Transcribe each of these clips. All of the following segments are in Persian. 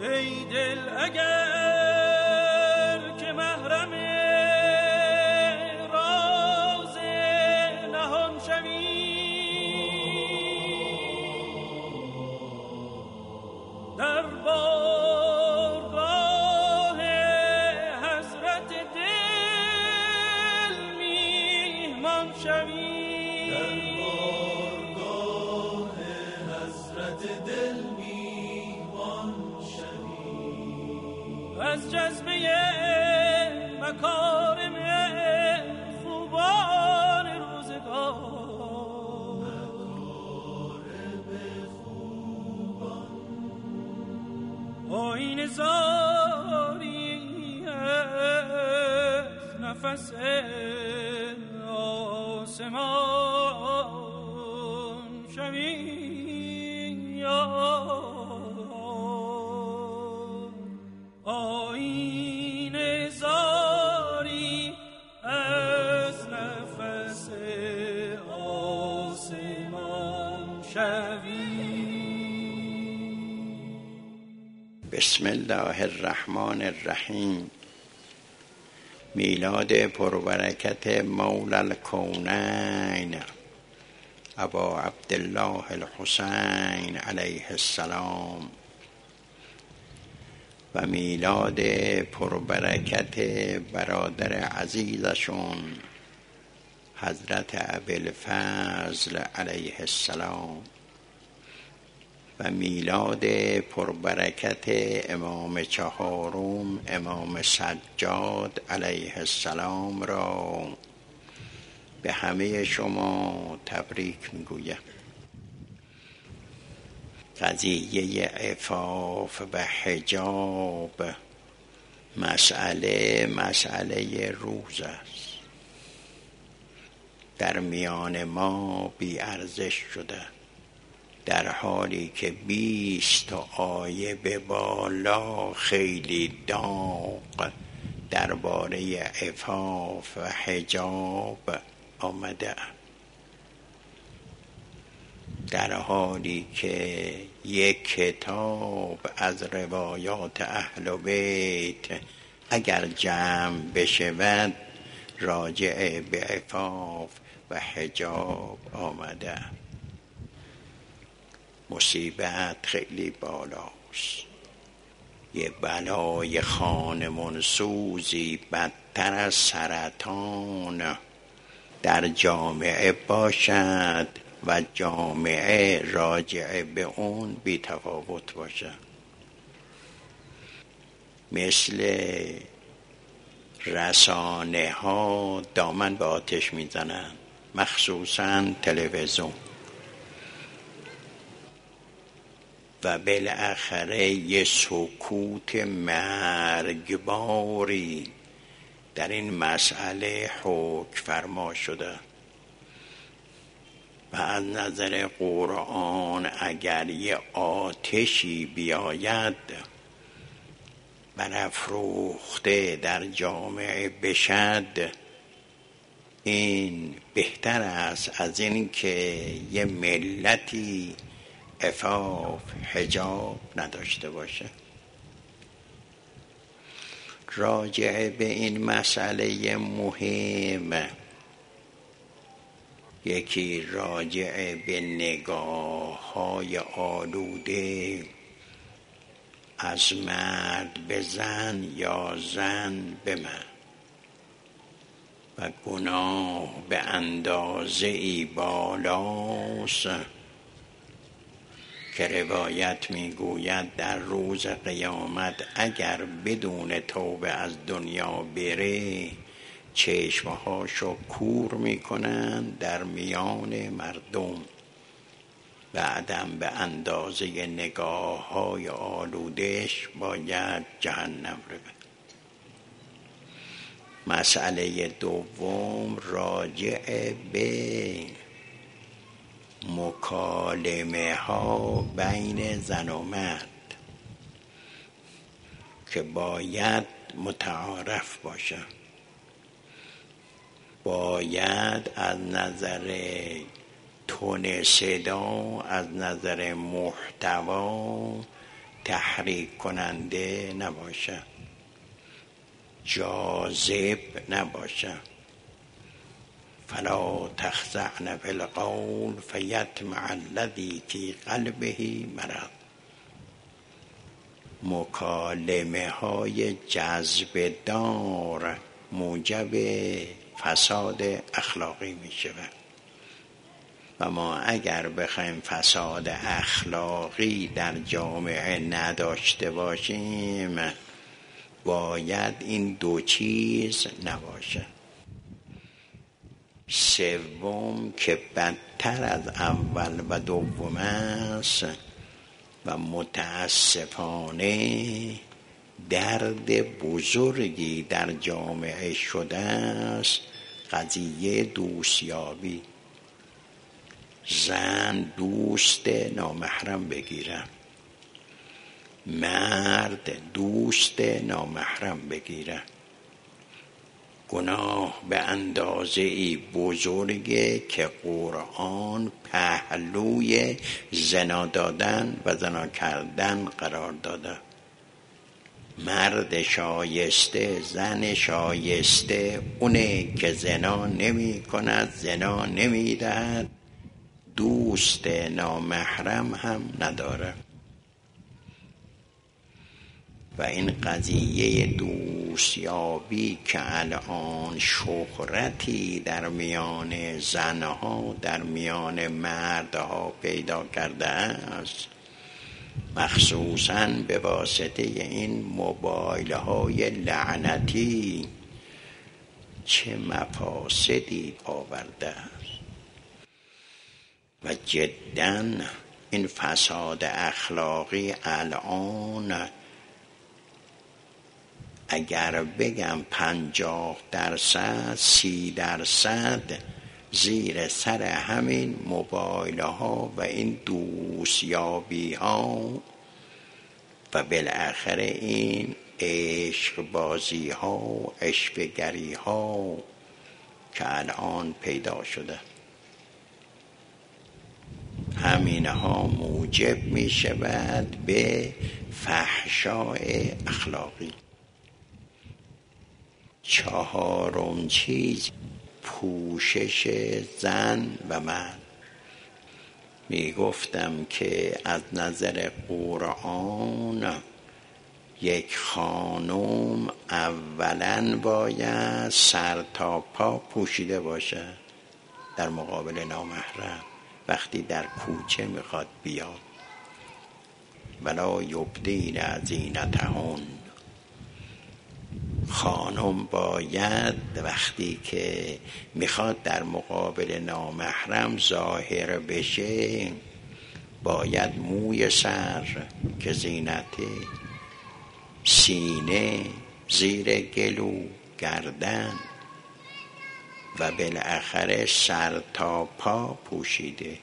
ای دل اگر که محرم راز نهان شوی، در بارگاه حضرت دل میهمان شوی، در بارگاه حضرت دل میهمان شوی، از جذبه مکارم خوبان روزگار، آیین زاری از نفس آسمان شوی، آیین زاری از نفس آسمان شوی. بسم الله الرحمن الرحیم. میلاد پربرکت مولا الکونین ابا عبدالله الحسین علیه السلام و میلاد پربرکت برادر عزیزشون حضرت ابوالفضل علیه السلام و میلاد پربرکت امام چهارم امام سجاد علیه السلام را به همه شما تبریک میگویم. قضیه عفاف و حجاب مسئله روز است، در میان ما بی ارزش شده، در حالی که 20 آیه به بالا خیلی داغ درباره عفاف و حجاب آمده، در حالی که یک کتاب از روایات اهل بیت اگر جمع بشود راجع به عفاف و حجاب آمده. مصیبت خیلی بالاست، یه بلای خانمان سوزی بدتر از سرطان در جامعه باشد و جامعه راجع به اون بی تفاوت باشد. مثل رسانه ها دامن به آتش میزنن، مخصوصا تلویزیون، و بالاخره یه سکوت مرگباری در این مسئله حکم فرما شده و از نظر قرآن اگر یه آتشی بیاید برافروخته در جامعه بشد، این بهتر است از این که یه ملتی عفاف حجاب نداشته باشه. راجع به این مسئله مهم، یکی راجع به نگاه‌های آلوده از مرد به زن یا زن به مرد و گناه به اندازه‌ای بالاست که روایت میگوید در روز قیامت اگر بدون توبه از دنیا بره چشمهاشو کور میکنن در میان مردم، بعدم به اندازه نگاه های آلودش باید جهنم رو بره. مسئله دوم راجع به مکالمه ها بین زن و مرد که باید متعارف باشه، باید از نظر تون صدا، از نظر محتوا تحریک کننده نباشه، جاذب نباشه. فلا تخضعن بالقول فیطمع الذی فی قلبه مرض. مکالمه های جذب دار موجب فساد اخلاقی می شود و ما اگر بخوایم فساد اخلاقی در جامعه نداشته باشیم باید این دو چیز نباشه. سوم که بدتر از اول و دوم است و متاسفانه درد بزرگی در جامعه شده است، قضیه دوستیابی. زن دوست نامحرم بگیره، مرد دوست نامحرم بگیره. گناه به اندازه‌ای بزرگه که قرآن پهلوی زنا دادن و زنا کردن قرار داده. مرد شایسته، زن شایسته اونه که زنا نمی کند، زنا نمی دهد، دوست نامحرم هم نداره. و این قضیه دوستیابی که الان شهرتی در میان زنها، در میان مردها پیدا کرده است، مخصوصاً به واسطه این موبایل های لعنتی چه مفاسدی آورده است. و جداً این فساد اخلاقی الان اگر بگم 50%، 30% زیر سر همین موبایل ها و این دوستیابی ها و بالاخره این عشق بازی ها، عشقگری ها که الان پیدا شده، همینها موجب می شود به فحشای اخلاقی. چهارم چیز پوشش زن و مرد. می گفتم که از نظر قرآن یک خانم اولاً باید سر تا پا پوشیده باشه در مقابل نامحرم وقتی در کوچه میخواد بیاد. ولا یبدین زینتهن. خانم باید وقتی که میخواد در مقابل نامحرم ظاهر بشه باید موی سر که زینته، سینه، زیر گلو، گردن و بالاخره سر تا پا پوشیده.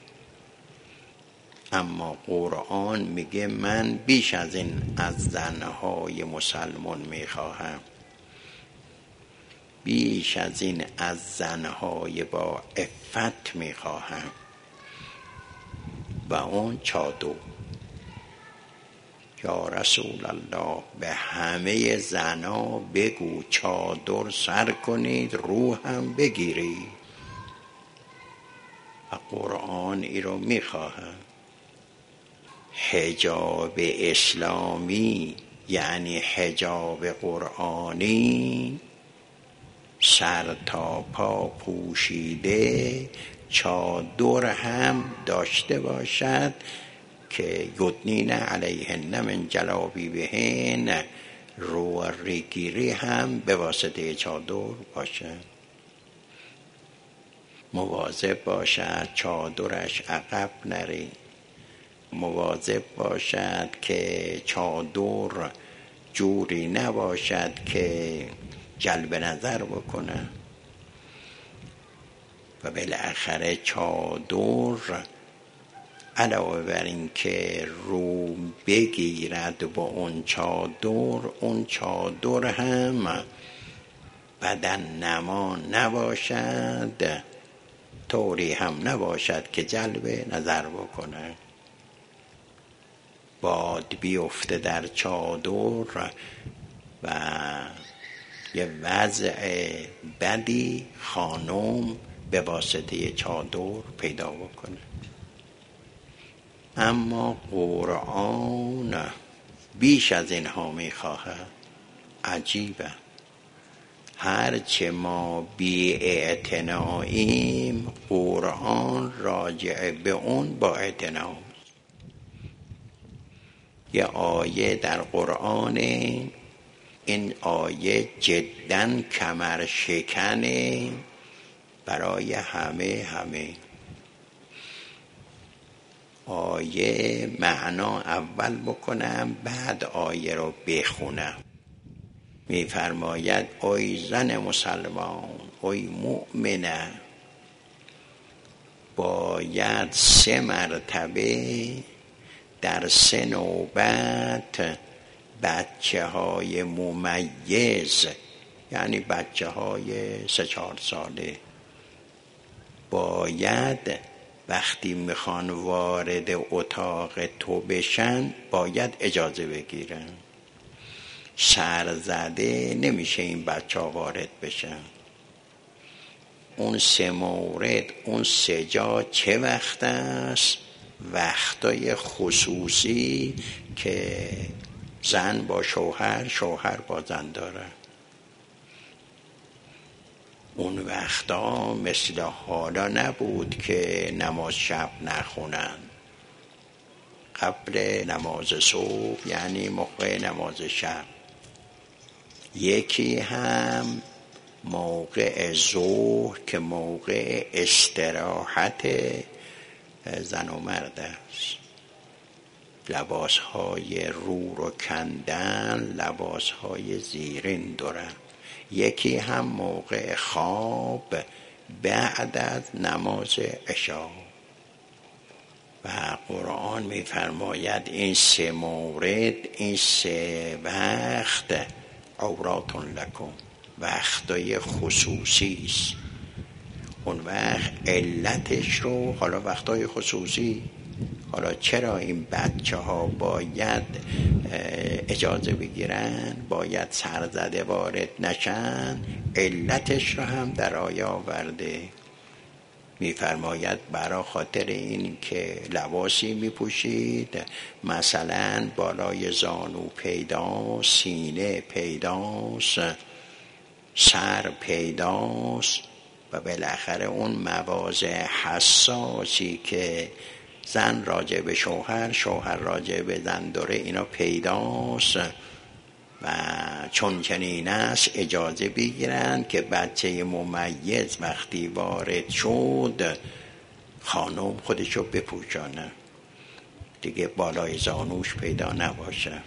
اما قرآن میگه من بیش از این از زنهای مسلمان میخواهم، بیش از این از زنهای با عفت میخواهم. و اون چادر. یا رسول الله به همه زنا بگو چادر سر کنید، روح هم بگیرید. و قرآن ای رو میخواهم. حجاب اسلامی یعنی حجاب قرآنی سر تا پا پوشیده، چادر هم داشته باشد که یدنین علیهن من جلابیبهن، روریگیری هم به واسطه چادر باشه. مواظب باشد چادرش عقب نره، مواظب باشد که چادر جوری نباشد که جلب نظر بکنه. و بالاخره چادر علاوه بر این که رو بگیرد با اون چادر هم بدن نما نباشد، طوری هم نباشد که جلب نظر بکنه. باد بیفته در چادر و یه وضع بدی خانم به واسطه چادر پیدا بکنه. اما قرآن بیش از اینها میخواهد. عجیبه، هرچه ما بی اعتناییم قرآن راجع به اون با اعتنا. یه آیه در قرآن، این آیه جداً کمر شکنه برای همه. آیه معنا اول بکنم بعد آیه رو بخونم. میفرماید ای زن مسلمان، ای مؤمنه، باید 3 مرتبه در 3 نوبت بچه های ممیز، یعنی بچه های 3-4 ساله، باید وقتی میخوان وارد اتاق تو بشن باید اجازه بگیرن. سرزده نمیشه این بچه ها وارد بشن. اون 3 مورد، اون 3 جا چه وقت است؟ وقتای خصوصی که زن با شوهر، شوهر با زن داره. اون وقتا مثل حالا نبود که نماز شب نخونن. قبل نماز صبح یعنی موقع نماز شب. یکی هم موقع ظهر که موقع استراحت زن و مرد است. لباسهای رو کندن، لباسهای زیرین دارن. یکی هم موقع خواب بعد از نماز عشا. و قرآن میفرماید این 3 مورد، این 3 وقت عورات لکم، وقتای خصوصی است. اون وقت علتش رو، حالا وقتای خصوصی، حالا چرا این بچه ها باید اجازه بگیرن، باید سرزده وارد نشن، علتش رو هم در آیه آورده. میفرماید برای خاطر این که لباسی میپوشید، مثلا بالای زانو پیداست، سینه پیداست، سر پیداست و بالاخره اون مواضع حساسی که زن راجع به شوهر، شوهر راجع به زن داره، اینا پیداست. و چون چنین است اجازه بگیرن که بچه ممیز وقتی وارد شد خانم خودشو بپوشانه، دیگه بالای زانوش پیدا نباشه،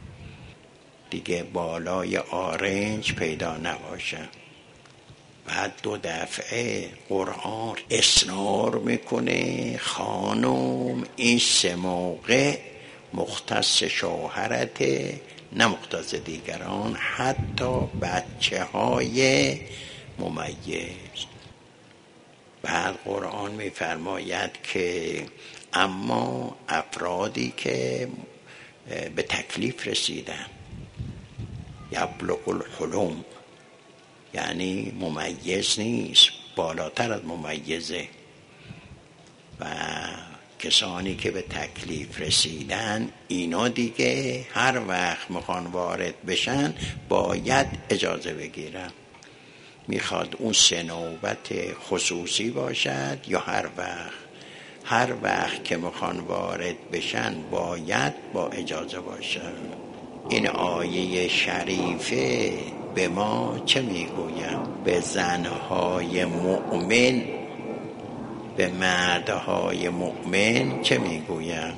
دیگه بالای آرنج پیدا نباشه. بعد 2 دفعه قرآن اصرار میکنه خانم این 3 موقع مختص شوهرته، نه مختص دیگران، حتی بچه های ممیز. بعد قرآن میفرماید که اما افرادی که به تکلیف رسیدن، یبلغ الحلم، یعنی ممیز نیست، بالاتر از ممیزه، و کسانی که به تکلیف رسیدن اینا دیگه هر وقت میخوان وارد بشن باید اجازه بگیرن. میخواد اون 3 نوبت خصوصی باشد یا هر وقت که میخوان وارد بشن باید با اجازه باشد. این آیه شریفه به ما چه میگوید؟ به زنهای مؤمن، به مردهای مؤمن چه میگوید؟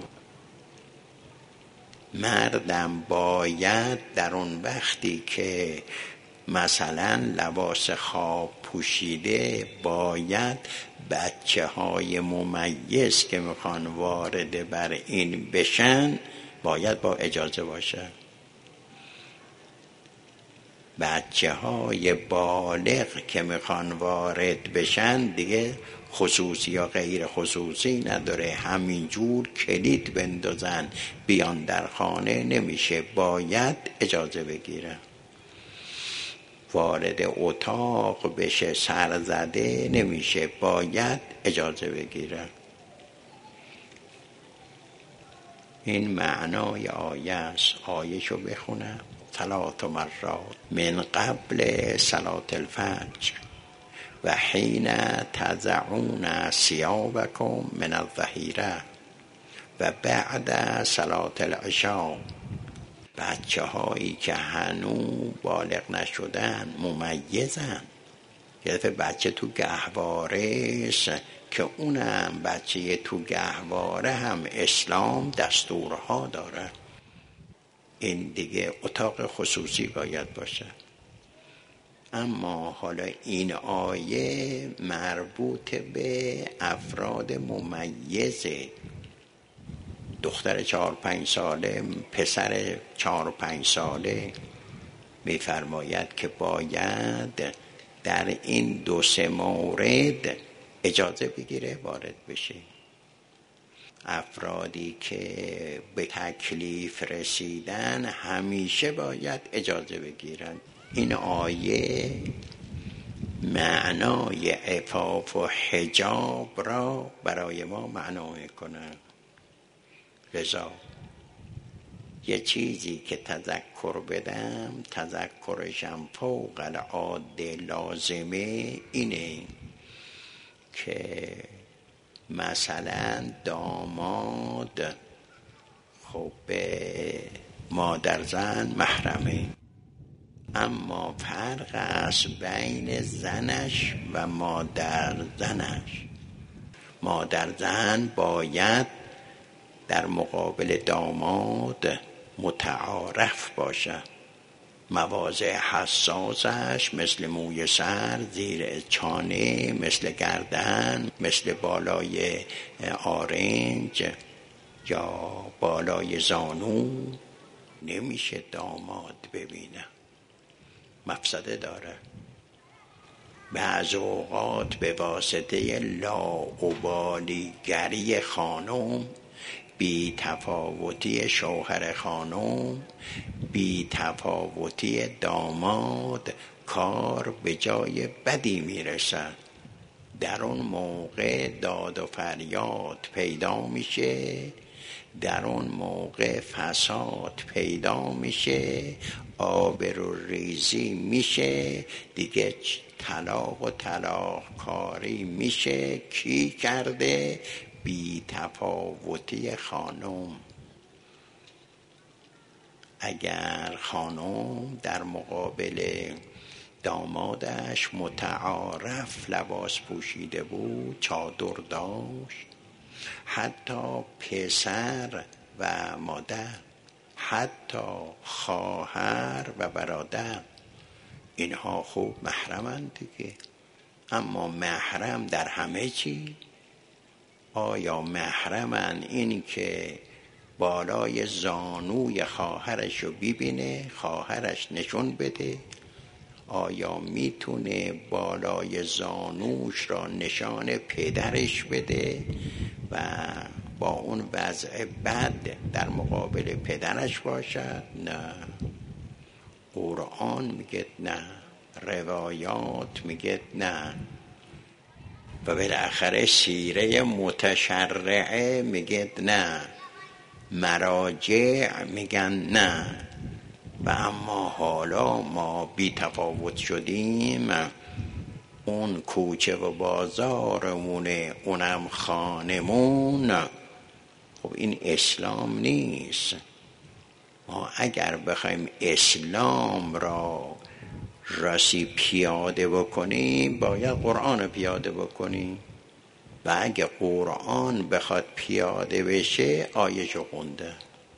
مردم باید در اون وقتی که مثلا لباس خواب پوشیده باید بچه های ممیز که میخوان وارد بر این بشن باید با اجازه باشه. بچه های بالغ که میخوان وارد بشن دیگه خصوصی یا غیر خصوصی نداره، همینجور کلید بندازن بیان در خانه نمیشه، باید اجازه بگیرن. وارد اتاق بشه سرزده نمیشه، باید اجازه بگیرن. این معنای آیه است. آیه‌شو بخونم 3 مرات من قبل صلاة الفجر و حین تضعون ثیابکم من الظهیره و بعد صلاة العشاء. بچه هایی که هنوز بالغ نشدن ممیزن. یه دفعه بچه تو گهواره است که اونم بچه تو گهواره هم اسلام دستورها داره. این دیگه اتاق خصوصی باید باشه. اما حالا این آیه مربوط به افراد ممیزه، دختر 4-5 ساله، پسر 4-5 ساله. میفرماید که باید در این 2-3 مورد اجازه بگیره وارد بشه. افرادی که به تکلیف رسیدن همیشه باید اجازه بگیرن. این آیه معنای عفاف و حجاب را برای ما معنا میکنه. لذا یه چیزی که تذکر بدم، تذکرشم فوق العاده لازمه، اینه که مثلا داماد خب به مادر زن محرمه، اما فرق است بین زنش و مادر زنش. مادر زن باید در مقابل داماد متعارف باشه. مواضع حساسش مثل موی سر، زیر چانه، مثل گردن، مثل بالای آرنج یا بالای زانو نمیشه داماد ببینه، مفسده داره. بعض اوقات به واسطه لاابالیگری خانم، بی تفاوتی شوهر خانم، بی تفاوتی داماد، کار به جای بدی میرسه. در اون موقع داد و فریاد پیدا میشه، در اون موقع فساد پیدا میشه، آبروریزی میشه، دیگه طلاق و طلاق کاری میشه. کی کرده؟ بی تفاوتی خانم. اگر خانم در مقابل دامادش متعارف لباس پوشیده بود، چادر داشت، حتی پسر و مادر، حتی خواهر و برادر، اینها خوب محرمند دیگه. اما محرم در همه چی؟ آیا محرمن این که بالای زانوی خواهرش رو ببینه، خواهرش نشون بده؟ آیا میتونه بالای زانوش را نشان پدرش بده و با اون وضع بد در مقابل پدرش باشد؟ نه. قرآن میگه نه، روایات میگه نه، و بالاخره سیره متشرعه میگه نه، مراجع میگن نه. و اما حالا ما بی تفاوت شدیم، اون کوچه و بازارمونه، اونم خانمون. خب این اسلام نیست. ما اگر بخوایم اسلام را راستی پیاده بکنیم، باید قرآن پیاده بکنیم. و اگه قرآن بخواد پیاده بشه، آیه‌شو خونده.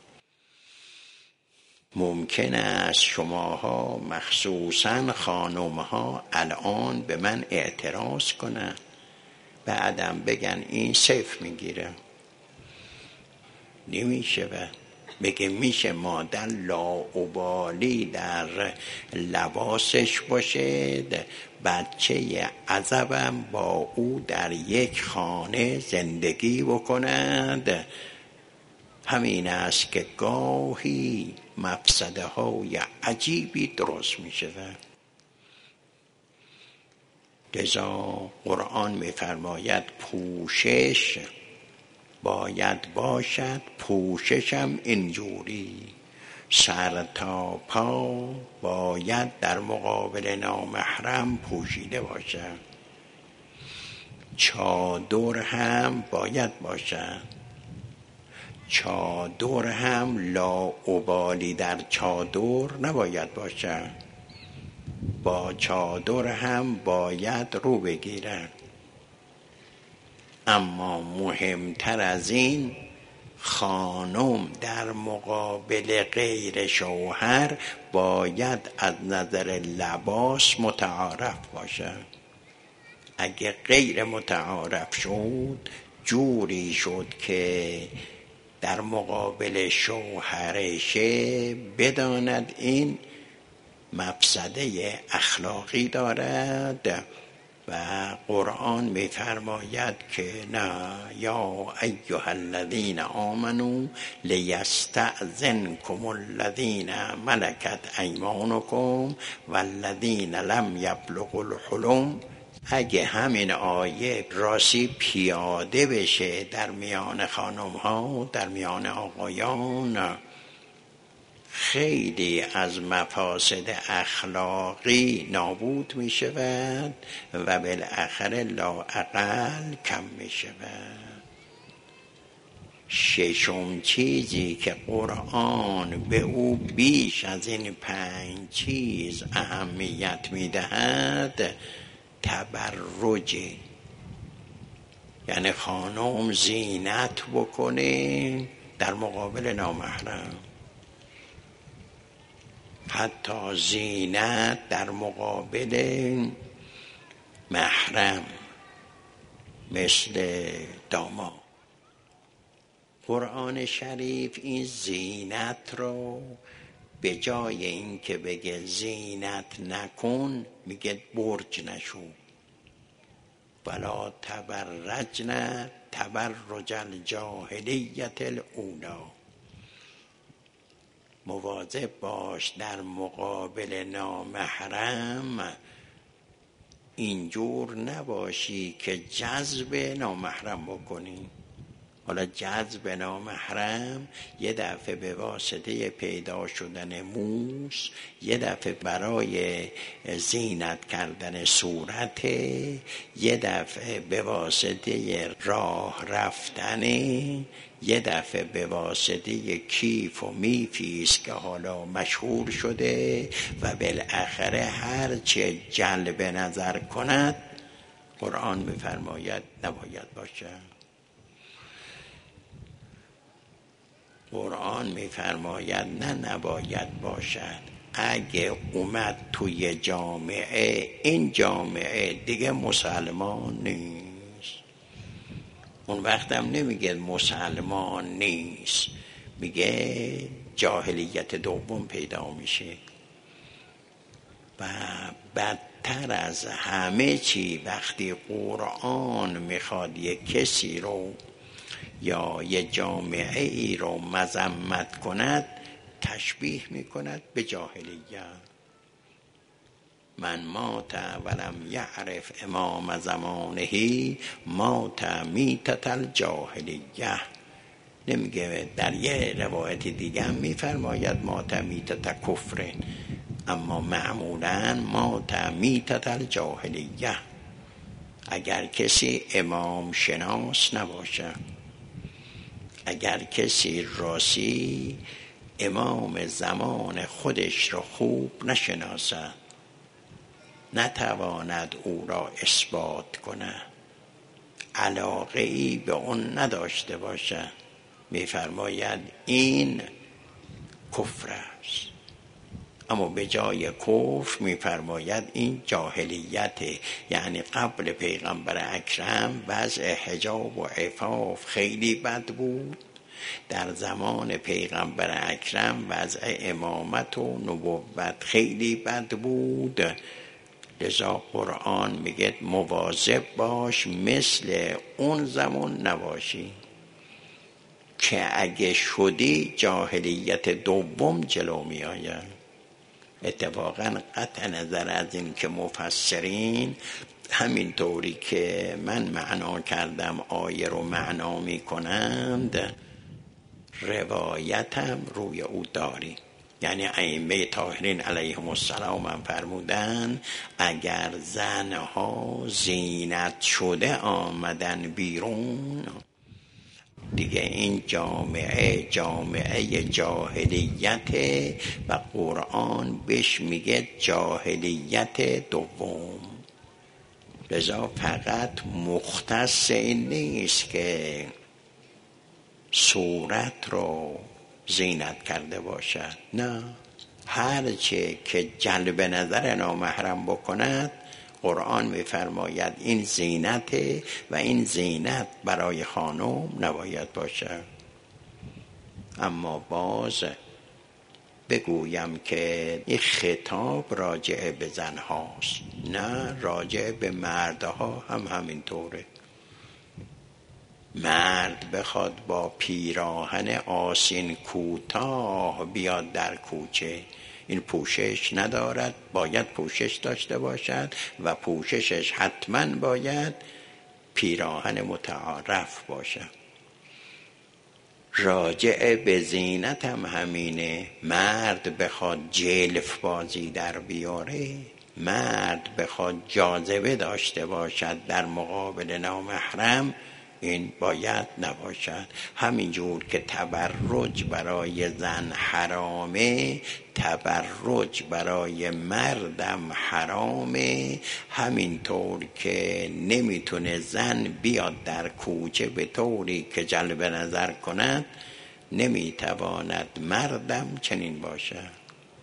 ممکن است شماها مخصوصاً خانمها الان به من اعتراض کنن، بعدم بگن این صفر میگیره. نمیشه. بگه میشه مادر لاابالی در لباسش باشه، بچه عزبم با او در یک خانه زندگی بکند. همین است که گاهی مفسده های عجیبی درست می شود. لذا قرآن می فرماید پوشش باید باشد، پوششم اینجوری سر تا پا باید در مقابل نامحرم پوشیده باشد. چادر هم باید باشد، چادر هم لاابالی در چادر نباید باشد، با چادر هم باید رو بگیرد. اما مهمتر از این، خانم در مقابل غیر شوهر باید از نظر لباس متعارف باشد. اگه غیر متعارف شد، جوری شد که در مقابل شوهرشه، بداند این مفسده اخلاقی دارد. و قرآن می فرماید که نه، یا ایها الذین آمنوا لیستأذنکم الذین ملکت ایمانکم والذین لم یبلغوا الحلم. اگه همین آیه راستی پیاده بشه در میان خانم ها، در میان آقایان، خیلی از مفاسد اخلاقی نابود می شود و بالاخره لااقل کم می شود. ششم چیزی که قرآن به او بیش از این 5 چیز اهمیت می دهد، تبرج، یعنی خانم زینت بکنه در مقابل نامحرم. حتی زینت در مقابل محرم مثل داماد. قرآن شریف این زینت رو به جای این که بگه زینت نکن، میگه برج نشو. ولا تبرجن تبرج الجاهلیت الاولی. مواظب باش در مقابل نامحرم اینجور نباشی که جذب نامحرم بکنی. حالا جذب نامحرم یه دفعه به واسطه پیدا شدن موس، یه دفعه برای زینت کردن صورت، یه دفعه به واسطه راه رفتن، یه دفعه به واسطه کیف و میفیست که حالا مشهور شده و بالاخره هر چه جلب نظر کند قرآن می‌فرماید نباید باشد. قرآن می‌فرماید نه نباید باشد. اگه اومد توی جامعه، این جامعه دیگه مسلمان نیست. اون وقتم نمیگه مسلمان نیست، میگه جاهلیت دوم پیدا میشه. و بدتر از همه چی وقتی قرآن میخواد یک کسی رو یا یه جامعه ای رو مذمت کند، تشبیه میکند به جاهلیت. من مات ولم یعرف امام زمانه مات میتة الجاهلیه. نمیگه، در یه روایت دیگه هم میفرماید مات میتة کفر، اما معمولا مات میتة الجاهلیه. اگر کسی امام شناس نباشه، اگر کسی راستی امام زمان خودش رو خوب نشناسد، نتواند او را اثبات کنه، علاقه ای به اون نداشته باشه، میفرماید این کفر است. اما به جای کفر میفرماید این جاهلیت. یعنی قبل پیغمبر اکرم وضع حجاب و عفاف خیلی بد بود، در زمان پیغمبر اکرم وضع امامت و نبوت خیلی بد بود، لذا قرآن میگه مواظب باش مثل اون زمان نباشی که اگه شدی جاهلیت دوم جلو می آید. اتفاقا قطع نظر از این که مفسرین همینطوری که من معنا کردم آیه رو معنا می کنند، روایتم روی او داری. یعنی ائمه طاهرین علیهم السلام هم فرمودن اگر زنها زینت شده آمدن بیرون، دیگه این جامعه جاهلیت و قرآن بهش میگه جاهلیت دوم. لذا فقط مختص این نیست که صورت رو زینت کرده باشد، نه، هرچه که جلب نظر نامحرم بکند قرآن میفرماید این زینت و این زینت برای خانم نباید باشد. اما باز بگویم که این خطاب راجع به زن هاست، نه راجع به مردها هم همینطوره. مرد بخواد با پیراهن آسین کوتاه بیاد در کوچه، این پوشش ندارد، باید پوشش داشته باشد و پوششش حتما باید پیراهن متعارف باشد. راجع به زینت هم همینه. مرد بخواد جلف بازی در بیاره، مرد بخواد جاذبه داشته باشد در مقابل نامحرم، این باید نباشد. همینجور که تبرج برای زن حرامه، تبرج برای مردم حرامه. همینطور که نمیتونه زن بیاد در کوچه به طوری که جلب نظر کند، نمیتواند مردم چنین باشد.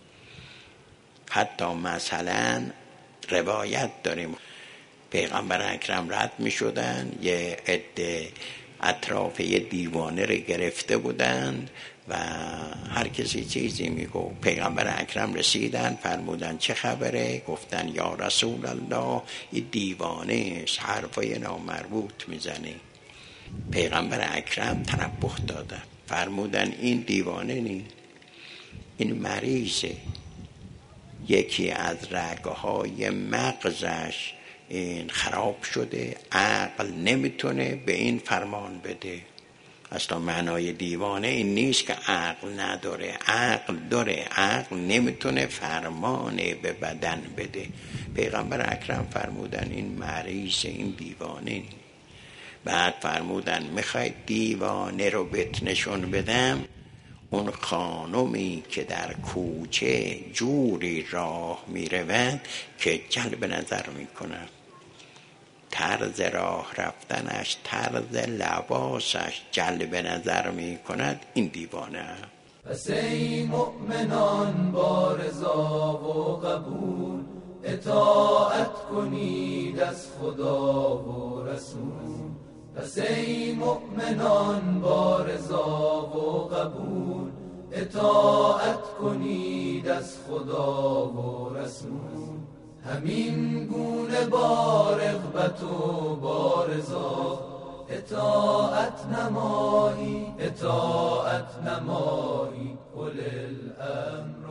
حتی مثلا روایت داریم پیغمبر اکرم رد می شدن، یه عده اطراف یه دیوانه رو گرفته بودند و هر کسی چیزی می گفت. پیغمبر اکرم رسیدن، فرمودن چه خبره؟ گفتن یا رسول الله این دیوانه است، حرفای نامربوط می زنه. پیغمبر اکرم تنبه دادن، فرمودن این دیوانه نی، این مریضه، یکی از رگهای مغزش این خراب شده، عقل نمیتونه به این فرمان بده. اصلا معنای دیوانه این نیست که عقل نداره، عقل داره، عقل نمیتونه فرمان به بدن بده. پیغمبر اکرم فرمودن این مریض، این دیوانه. بعد فرمودن میخواید دیوانه رو بهت نشون بدم؟ اون خانمی که در کوچه جوری راه میرود که جلب نظر میکنه، طرز راه رفتنش، طرز لباسش جلب نظر میکند، این دیوانه. پس ای مؤمنان با رضا و قبول اطاعت کنید از خدا و رسول. پس ای مؤمنان با رضا و قبول اطاعت کنید از خدا و رسول. همین گونه با رغبت و با رضا اطاعت نمایی، اطاعت نمایی. قل الامر